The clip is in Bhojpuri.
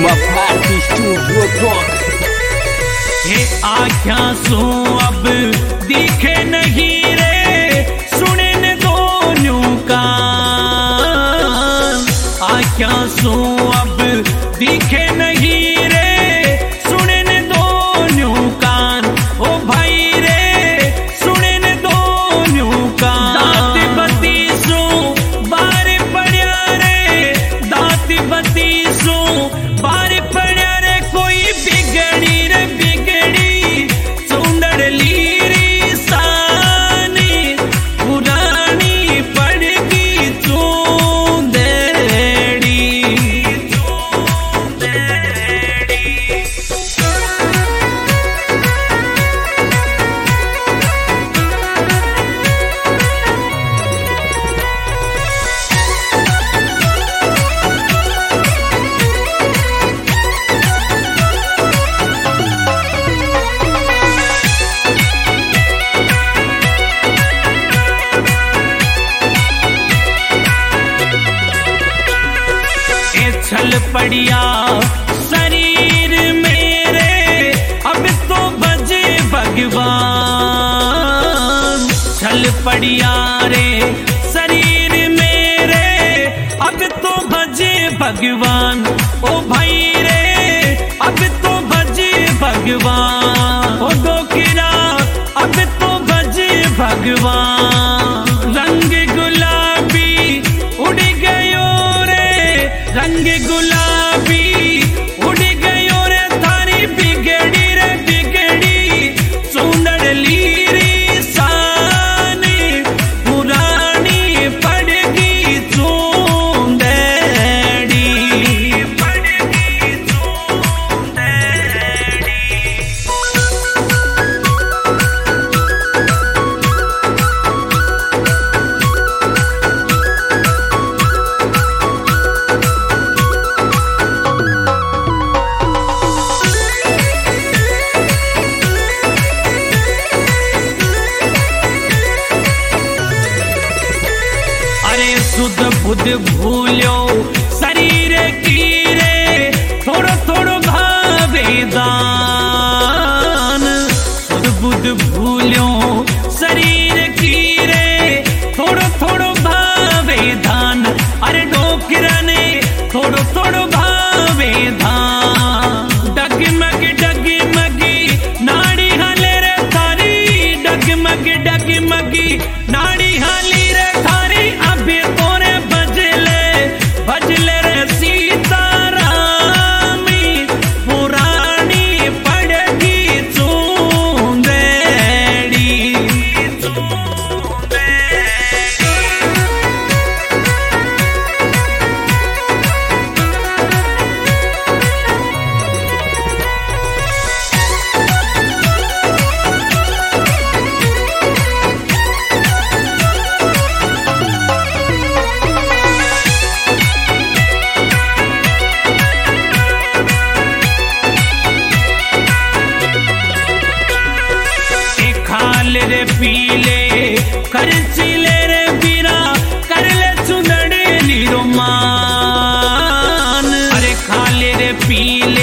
Mapati Studio Talk। ये आँखियाँ सो अब दिखे नहीं रे, सुने न दोनों कान। आँखियाँ सो अब दिखे नहीं रे, सुने न दोनों कान। ओ भाई रे सुने न दोनों कान। दाँत बत्ती सो बार पड़िया रे, दाँत बत्ती सो बार पड़िया रे। कोई बिगड़ी रे बिगड़ी सुंदर लीरी सानी, पुरानी पड़गी चूंदड़ी। छल पड़िया शरीर मेरे, अब तो बजे भगवान। छल पड़िया रे शरीर मेरे, अब तो बजे भगवान। ओ भाई रे अब तो बजे भगवान। ओ डोकरा अब तो बजे भगवान। रंग गुलाबी उड़ गयो रे, रंग गुलाबी उड़ गयो रे। थारी बिगड़ी रे बिगड़ी सुंदर लीरी सानी, पुरानी पड़गी चूंदड़ी। अरे सुध बुध भूल्यो शरीर की रे, थोड़ो थोड़ो भावे दान। सुध बुध भूल्यो शरीर की रे, थोड़ो थोड़ो भावे दान। अरे डोकरा ने थोड़ो थोड़ो भावे दान। डगमग डगमगी नाड़ी हाले रे थारी, डगमग डगमगी नाड़ी हाली रे थारी। अभी तोरे बजले बजले रे सीतारामी, पुरानी पड़गी चूंदड़ी। खाल रे पीले खर्चिले रे बीरा, कर ले चुंदड़े लीरो मान। अरे खाले रे पीले